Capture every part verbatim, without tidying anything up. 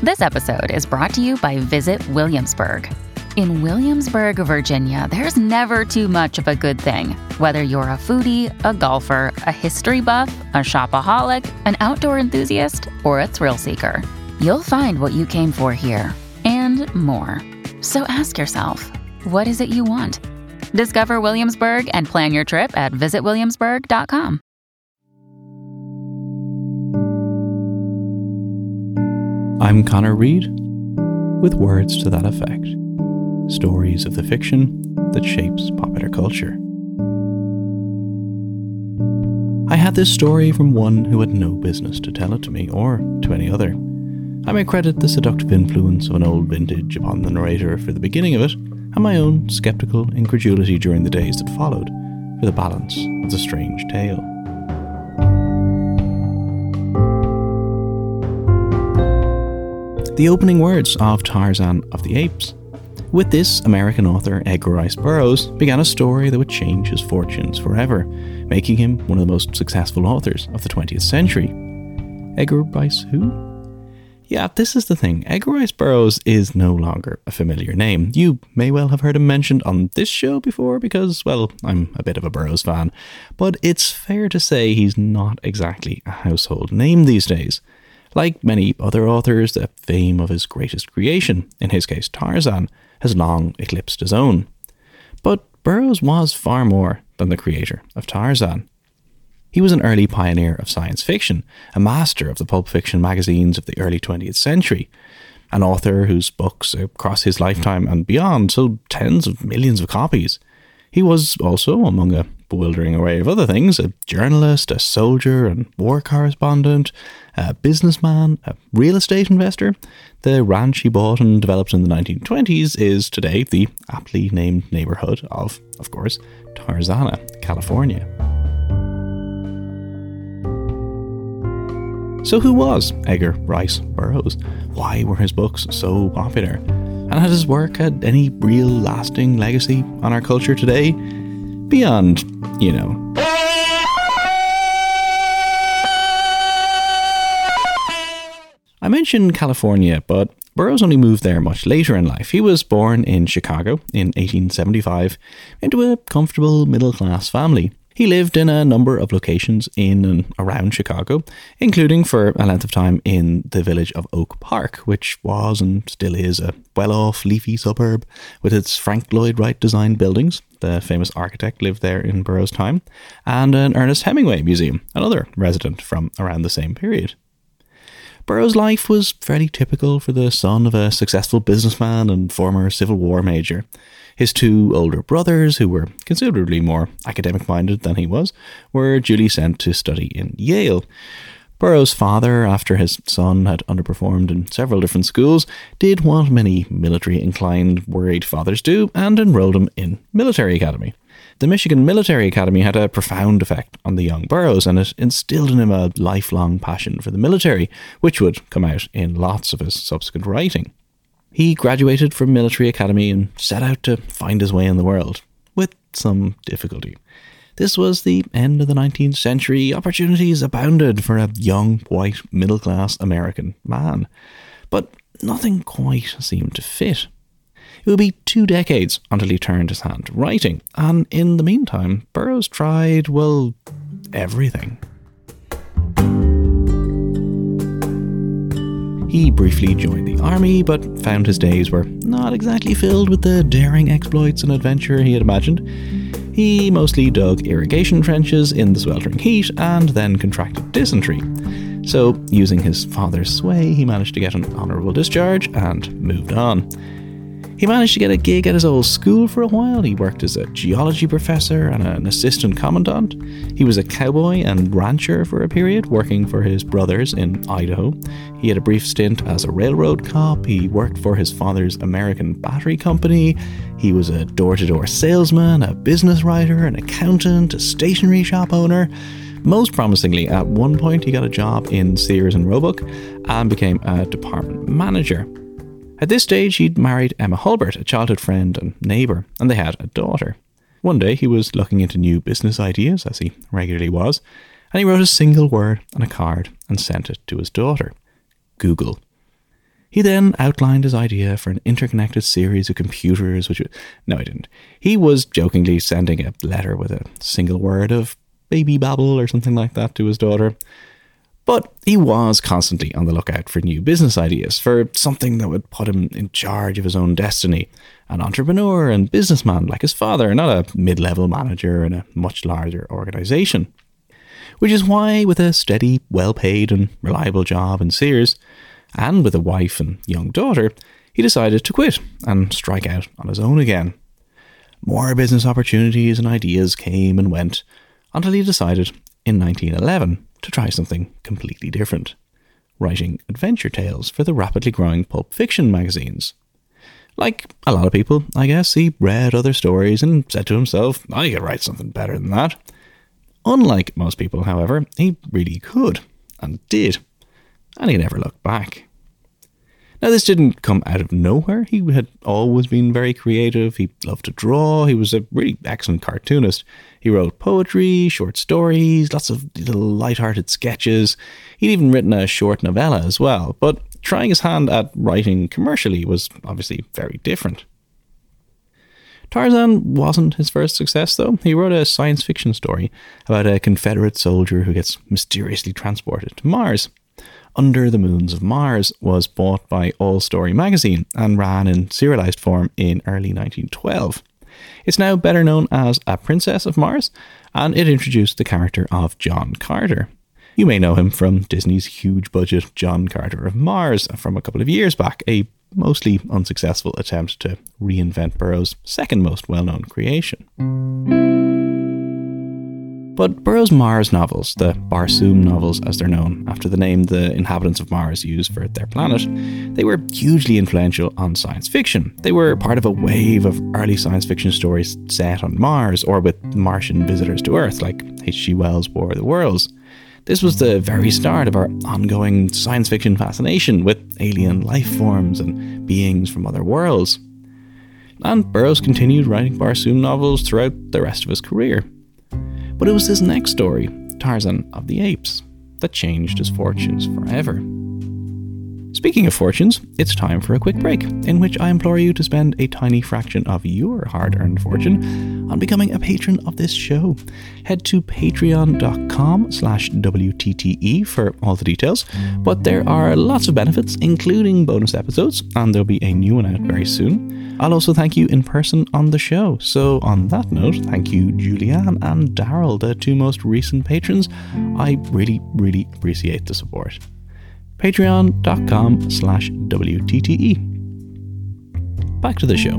This episode is brought to you by Visit Williamsburg. In Williamsburg, Virginia, there's never too much of a good thing. Whether you're a foodie, a golfer, a history buff, a shopaholic, an outdoor enthusiast, or a thrill seeker, you'll find what you came for here and more. So ask yourself, what is it you want? Discover Williamsburg and plan your trip at visit williamsburg dot com. I'm Connor Reid, with words to that effect. Stories of the fiction that shapes popular culture. I had this story from one who had no business to tell it to me or to any other. I may credit the seductive influence of an old vintage upon the narrator for the beginning of it, and my own sceptical incredulity during the days that followed for the balance of the strange tale. The opening words of Tarzan of the Apes. With this, American author Edgar Rice Burroughs began a story that would change his fortunes forever, making him one of the most successful authors of the twentieth century. Edgar Rice who? Yeah, this is the thing. Edgar Rice Burroughs is no longer a familiar name. You may well have heard him mentioned on this show before because, well, I'm a bit of a Burroughs fan. But it's fair to say he's not exactly a household name these days. Like many other authors, the fame of his greatest creation, in his case Tarzan, has long eclipsed his own. But Burroughs was far more than the creator of Tarzan. He was an early pioneer of science fiction, a master of the pulp fiction magazines of the early twentieth century, an author whose books across his lifetime and beyond sold tens of millions of copies. He was also, among a bewildering array of other things, a journalist, a soldier and war correspondent, a businessman, a real estate investor. The ranch he bought and developed in the nineteen twenties is today the aptly named neighborhood of, of course, Tarzana, California. So who was Edgar Rice Burroughs? Why were his books so popular? And had his work had any real lasting legacy on our culture today? Beyond, you know. I mentioned California, but Burroughs only moved there much later in life. He was born in Chicago in eighteen seventy-five into a comfortable middle-class family. He lived in a number of locations in and around Chicago, including for a length of time in the village of Oak Park, which was and still is a well-off, leafy suburb with its Frank Lloyd Wright designed buildings. The famous architect lived there in Burroughs' time, and an Ernest Hemingway museum, another resident from around the same period. Burroughs' life was fairly typical for the son of a successful businessman and former Civil War major. His two older brothers, who were considerably more academic-minded than he was, were duly sent to study in Yale. Burroughs' father, after his son had underperformed in several different schools, did what many military-inclined, worried fathers do, and enrolled him in military academy. The Michigan Military Academy had a profound effect on the young Burroughs, and it instilled in him a lifelong passion for the military, which would come out in lots of his subsequent writing. He graduated from military academy and set out to find his way in the world, with some difficulty. This was the end of the nineteenth century. Opportunities abounded for a young, white, middle-class American man. But nothing quite seemed to fit. It would be two decades until he turned his hand to writing, and in the meantime, Burroughs tried, well, everything. He briefly joined the army, but found his days were not exactly filled with the daring exploits and adventure he had imagined. He mostly dug irrigation trenches in the sweltering heat and then contracted dysentery. So, using his father's sway, he managed to get an honourable discharge and moved on. He managed to get a gig at his old school for a while. He worked as a geology professor and an assistant commandant. He was a cowboy and rancher for a period, working for his brothers in Idaho. He had a brief stint as a railroad cop. He worked for his father's American Battery Company. He was a door-to-door salesman, a business writer, an accountant, a stationery shop owner. Most promisingly, at one point he got a job in Sears and Roebuck and became a department manager. At this stage, he'd married Emma Hulbert, a childhood friend and neighbour, and they had a daughter. One day, he was looking into new business ideas, as he regularly was, and he wrote a single word on a card and sent it to his daughter. Google. He then outlined his idea for an interconnected series of computers, which... No, he didn't. He was jokingly sending a letter with a single word of baby babble or something like that to his daughter. But he was constantly on the lookout for new business ideas, for something that would put him in charge of his own destiny. An entrepreneur and businessman like his father, not a mid-level manager in a much larger organisation. Which is why, with a steady, well-paid and reliable job in Sears, and with a wife and young daughter, he decided to quit and strike out on his own again. More business opportunities and ideas came and went, until he decided, in nineteen eleven, to try something completely different. Writing adventure tales for the rapidly growing pulp fiction magazines. Like a lot of people, I guess, he read other stories and said to himself, I could write something better than that. Unlike most people, however, he really could, and did. And he never looked back. Now, this didn't come out of nowhere. He had always been very creative. He loved to draw. He was a really excellent cartoonist. He wrote poetry, short stories, lots of little light-hearted sketches. He'd even written a short novella as well. But trying his hand at writing commercially was obviously very different. Tarzan wasn't his first success, though. He wrote a science fiction story about a Confederate soldier who gets mysteriously transported to Mars. Under the Moons of Mars was bought by All Story magazine and ran in serialized form in early nineteen twelve. It's now better known as A Princess of Mars, and it introduced the character of John Carter. You may know him from Disney's huge-budget John Carter of Mars from a couple of years back, a mostly unsuccessful attempt to reinvent Burroughs' second most well-known creation. But Burroughs' Mars novels, the Barsoom novels as they're known, after the name the inhabitants of Mars use for their planet, they were hugely influential on science fiction. They were part of a wave of early science fiction stories set on Mars, or with Martian visitors to Earth, like H G Wells' War of the Worlds. This was the very start of our ongoing science fiction fascination with alien life forms and beings from other worlds. And Burroughs continued writing Barsoom novels throughout the rest of his career. But it was his next story, Tarzan of the Apes, that changed his fortunes forever. Speaking of fortunes, it's time for a quick break, in which I implore you to spend a tiny fraction of your hard-earned fortune on becoming a patron of this show. Head to patreon.com slash WTTE for all the details, but there are lots of benefits, including bonus episodes, and there'll be a new one out very soon. I'll also thank you in person on the show. So on that note, thank you Julianne and Daryl, the two most recent patrons. I really, really appreciate the support. Patreon.com slash WTTE. Back to the show.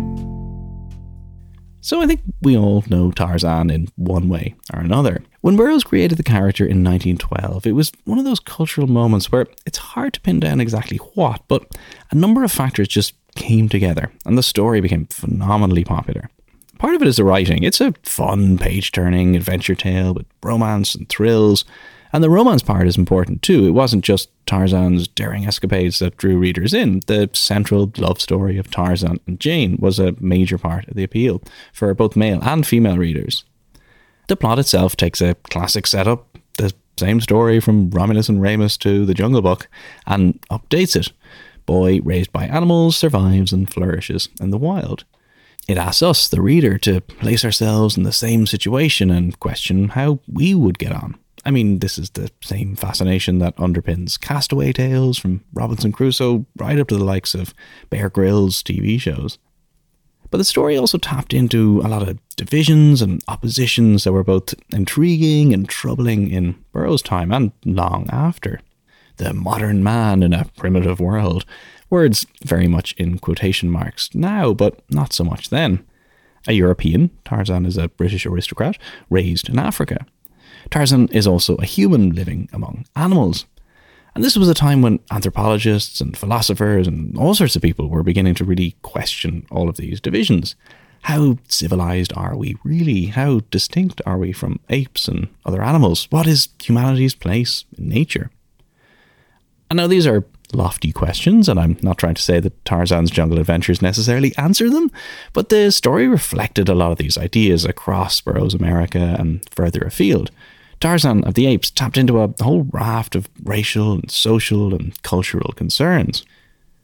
So I think we all know Tarzan in one way or another. When Burroughs created the character in nineteen twelve, it was one of those cultural moments where it's hard to pin down exactly what, but a number of factors just came together and the story became phenomenally popular. Part of it is the writing. It's a fun, page-turning adventure tale with romance and thrills. And the romance part is important too. It wasn't just Tarzan's daring escapades that drew readers in. The central love story of Tarzan and Jane was a major part of the appeal for both male and female readers. The plot itself takes a classic setup, the same story from Romulus and Remus to The Jungle Book, and updates it. Boy raised by animals survives and flourishes in the wild. It asks us, the reader, to place ourselves in the same situation and question how we would get on. I mean, this is the same fascination that underpins Castaway tales from Robinson Crusoe right up to the likes of Bear Grylls T V shows. But the story also tapped into a lot of divisions and oppositions that were both intriguing and troubling in Burroughs' time and long after. The modern man in a primitive world. Words very much in quotation marks now, but not so much then. A European, Tarzan is a British aristocrat, raised in Africa. Tarzan is also a human living among animals. And this was a time when anthropologists and philosophers and all sorts of people were beginning to really question all of these divisions. How civilized are we really? How distinct are we from apes and other animals? What is humanity's place in nature? And now these are lofty questions, and I'm not trying to say that Tarzan's Jungle Adventures necessarily answer them, but the story reflected a lot of these ideas across Burroughs' America and further afield. Tarzan of the Apes tapped into a whole raft of racial and social and cultural concerns.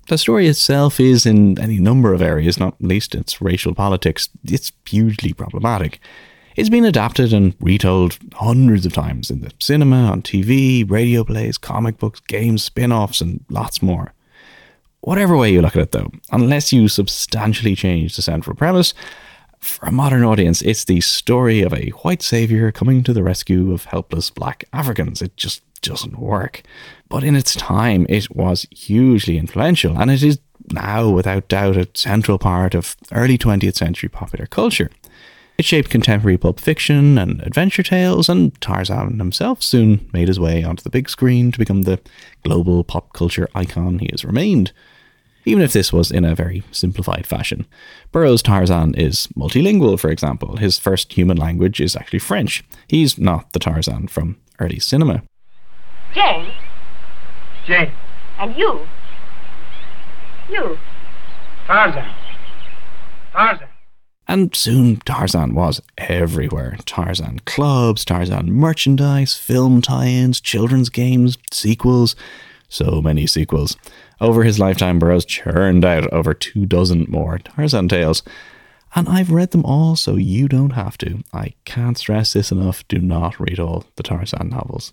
The story itself is, in any number of areas, not least its racial politics, it's hugely problematic. It's been adapted and retold hundreds of times in the cinema, on T V, radio plays, comic books, games, spin-offs, and lots more. Whatever way you look at it though, unless you substantially change the central premise, for a modern audience, it's the story of a white saviour coming to the rescue of helpless black Africans. It just doesn't work. But in its time, it was hugely influential, and it is now, without doubt, a central part of early twentieth century popular culture. It shaped contemporary pulp fiction and adventure tales, and Tarzan himself soon made his way onto the big screen to become the global pop culture icon he has remained. Even if this was in a very simplified fashion. Burroughs' Tarzan is multilingual, for example. His first human language is actually French. He's not the Tarzan from early cinema. Jane. Jane. And you. You. Tarzan. Tarzan. And soon Tarzan was everywhere. Tarzan clubs, Tarzan merchandise, film tie-ins, children's games, sequels. So many sequels. Over his lifetime, Burroughs churned out over two dozen more Tarzan tales. And I've read them all, so you don't have to. I can't stress this enough. Do not read all the Tarzan novels.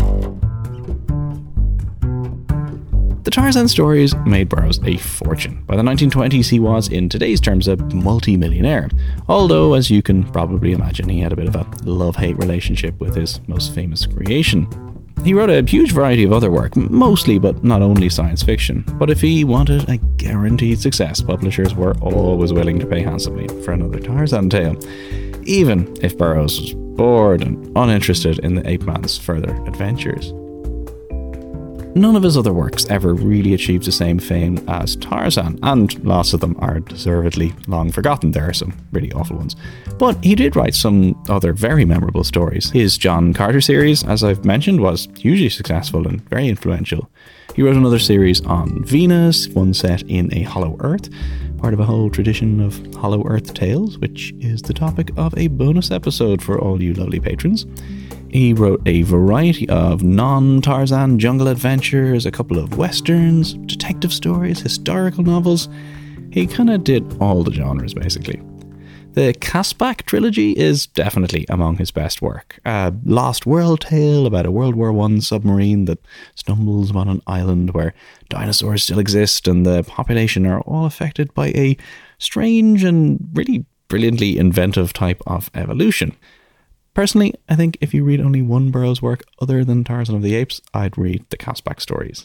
The Tarzan stories made Burroughs a fortune. By the nineteen twenties, he was, in today's terms, a multi-millionaire. Although, as you can probably imagine, he had a bit of a love-hate relationship with his most famous creation. He wrote a huge variety of other work, mostly but not only science fiction. But if he wanted a guaranteed success, publishers were always willing to pay handsomely for another Tarzan tale, even if Burroughs was bored and uninterested in the ape man's further adventures. None of his other works ever really achieved the same fame as Tarzan, and lots of them are deservedly long forgotten. There are some really awful ones. But he did write some other very memorable stories. His John Carter series, as I've mentioned, was hugely successful and very influential. He wrote another series on Venus, one set in a hollow earth, part of a whole tradition of hollow earth tales, which is the topic of a bonus episode for all you lovely patrons. He wrote a variety of non-Tarzan jungle adventures, a couple of westerns, detective stories, historical novels. He kind of did all the genres, basically. The Casbah trilogy is definitely among his best work. A lost world tale about a World War One submarine that stumbles upon an island where dinosaurs still exist and the population are all affected by a strange and really brilliantly inventive type of evolution. Personally, I think if you read only one Burroughs work other than Tarzan of the Apes, I'd read the Casbah stories.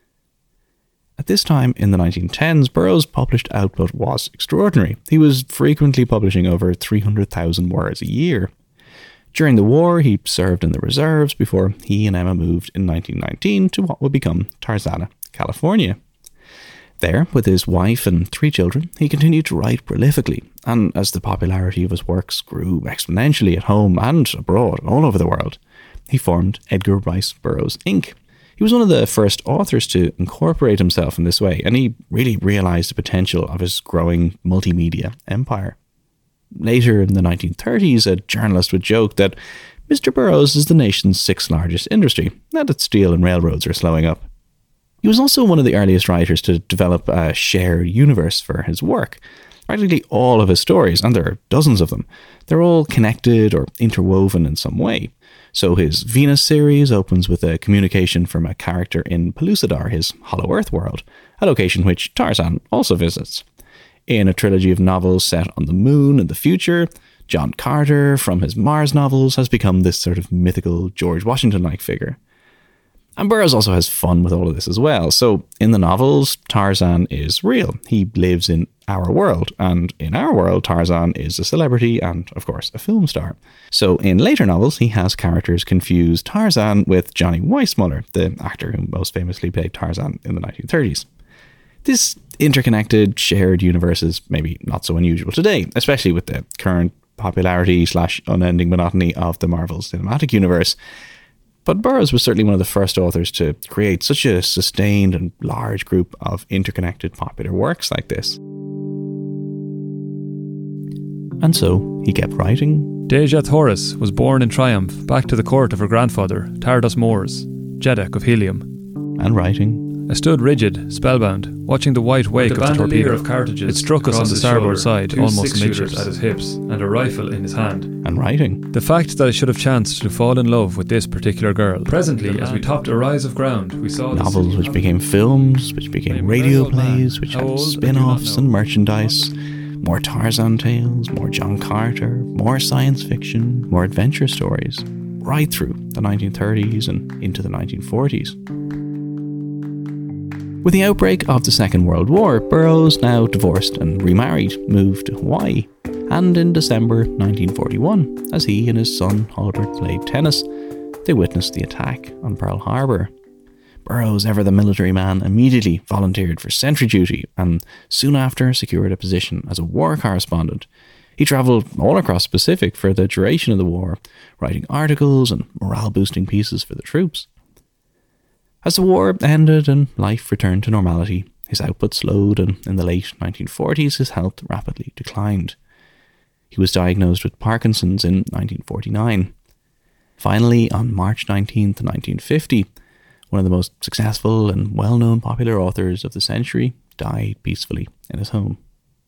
At this time, in the nineteen tens, Burroughs' published output was extraordinary. He was frequently publishing over three hundred thousand words a year. During the war, he served in the reserves before he and Emma moved in nineteen nineteen to what would become Tarzana, California. There, with his wife and three children, he continued to write prolifically, and as the popularity of his works grew exponentially at home and abroad, all over the world, he formed Edgar Rice Burroughs Incorporated. He was one of the first authors to incorporate himself in this way, and he really realised the potential of his growing multimedia empire. Later in the nineteen thirties, a journalist would joke that Mister Burroughs is the nation's sixth largest industry, and that steel and railroads are slowing up. He was also one of the earliest writers to develop a shared universe for his work. Practically all of his stories, and there are dozens of them, they're all connected or interwoven in some way. So his Venus series opens with a communication from a character in Pellucidar, his Hollow Earth world, a location which Tarzan also visits. In a trilogy of novels set on the moon in the future, John Carter, from his Mars novels, has become this sort of mythical George Washington-like figure. And Burroughs also has fun with all of this as well. So in the novels, Tarzan is real. He lives in our world. And in our world, Tarzan is a celebrity and, of course, a film star. So in later novels, he has characters confuse Tarzan with Johnny Weissmuller, the actor who most famously played Tarzan in the nineteen thirties. This interconnected, shared universe is maybe not so unusual today, especially with the current popularity slash unending monotony of the Marvel Cinematic Universe. But Burroughs was certainly one of the first authors to create such a sustained and large group of interconnected popular works like this. And so he kept writing. Dejah Thoris was born in triumph back to the court of her grandfather, Tardos Mors, Jeddak of Helium. And writing. I stood rigid, spellbound, watching the white wake of the torpedo. Of cartridges it struck us on the starboard side, two almost amidships, at his hips, and a rifle in his hand. And writing. The fact that I should have chanced to fall in love with this particular girl. Presently, as we topped a rise of ground, we saw novels which became films, which became radio plays, which had spin-offs and merchandise. More Tarzan tales, more John Carter, more science fiction, more adventure stories, right through the nineteen thirties and into the nineteen forties. With the outbreak of the Second World War, Burroughs, now divorced and remarried, moved to Hawaii. And in December nineteen forty-one, as he and his son Hulbert played tennis, they witnessed the attack on Pearl Harbor. Burroughs, ever the military man, immediately volunteered for sentry duty and soon after secured a position as a war correspondent. He travelled all across the Pacific for the duration of the war, writing articles and morale-boosting pieces for the troops. As the war ended and life returned to normality, his output slowed, and in the late nineteen forties his health rapidly declined. He was diagnosed with Parkinson's in nineteen forty-nine. Finally, on March nineteenth, nineteen fifty, one of the most successful and well-known popular authors of the century died peacefully in his home.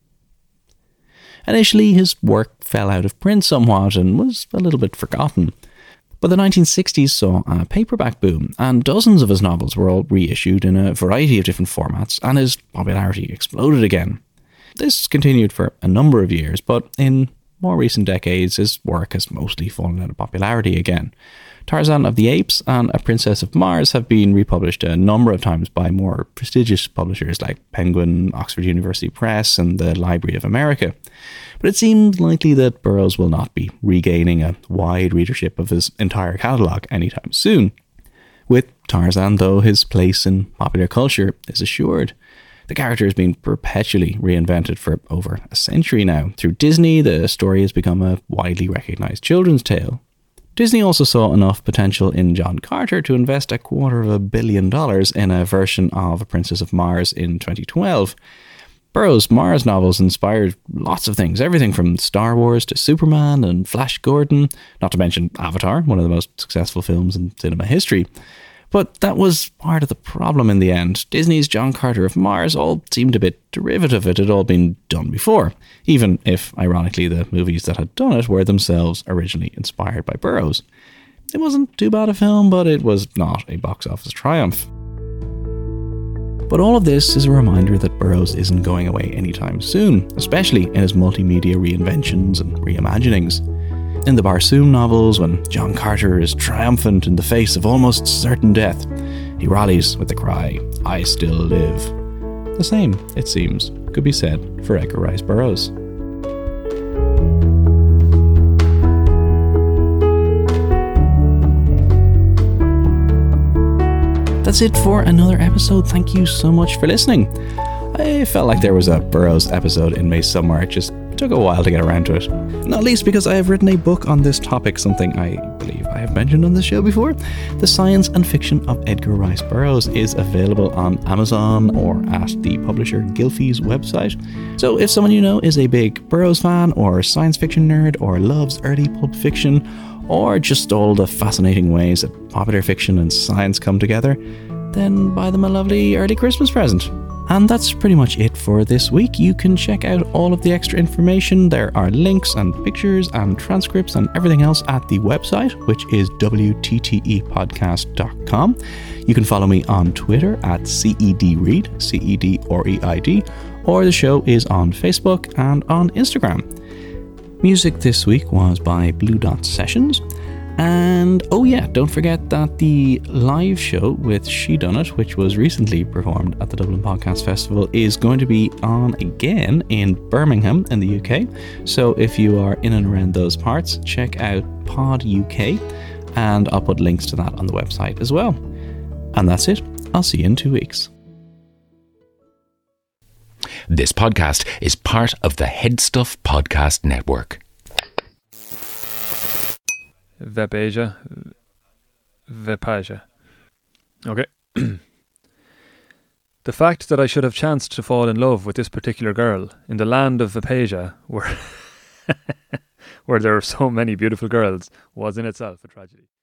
Initially, his work fell out of print somewhat and was a little bit forgotten. But the nineteen sixties saw a paperback boom, and dozens of his novels were all reissued in a variety of different formats, and his popularity exploded again. This continued for a number of years, but in more recent decades, his work has mostly fallen out of popularity again. Tarzan of the Apes and A Princess of Mars have been republished a number of times by more prestigious publishers like Penguin, Oxford University Press, and the Library of America. But it seems likely that Burroughs will not be regaining a wide readership of his entire catalogue anytime soon. With Tarzan, though, his place in popular culture is assured. The character has been perpetually reinvented for over a century now. Through Disney, the story has become a widely recognised children's tale. Disney also saw enough potential in John Carter to invest a quarter of a billion dollars in a version of A Princess of Mars in twenty twelve. Burroughs' Mars novels inspired lots of things, everything from Star Wars to Superman and Flash Gordon, not to mention Avatar, one of the most successful films in cinema history. But that was part of the problem in the end. Disney's John Carter of Mars all seemed a bit derivative. It had all been done before, even if, ironically, the movies that had done it were themselves originally inspired by Burroughs. It wasn't too bad a film, but it was not a box office triumph. But all of this is a reminder that Burroughs isn't going away anytime soon, especially in his multimedia reinventions and reimaginings. In the Barsoom novels, when John Carter is triumphant in the face of almost certain death, he rallies with the cry, "I still live." The same, it seems, could be said for Edgar Rice Burroughs. That's it for another episode. Thank you so much for listening. I felt like there was a Burroughs episode in me somewhere. It just took a while to get around to it. Not least because I have written a book on this topic, something I believe I have mentioned on this show before. The Science and Fiction of Edgar Rice Burroughs is available on Amazon or at the publisher Gylfi's website. So if someone you know is a big Burroughs fan or science fiction nerd or loves early pulp fiction or just all the fascinating ways that popular fiction and science come together, then buy them a lovely early Christmas present. And that's pretty much it for this week. You can check out all of the extra information. There are links and pictures and transcripts and everything else at the website, which is w t t e podcast dot com. You can follow me on Twitter at C E D Reid, C E D or E I D, or the show is on Facebook and on Instagram. Music this week was by Blue Dot Sessions. And oh yeah, don't forget that the live show with She Done It, which was recently performed at the Dublin Podcast Festival, is going to be on again in Birmingham in the U K. So if you are in and around those parts, check out Pod U K, and I'll put links to that on the website as well. And that's it. I'll see you in two weeks. This podcast is part of the Headstuff Podcast Network. Vepasia. Vepasia. Okay. The fact that I should have chanced to fall in love with this particular girl in the land of Vepasia, where, where there are so many beautiful girls, was in itself a tragedy.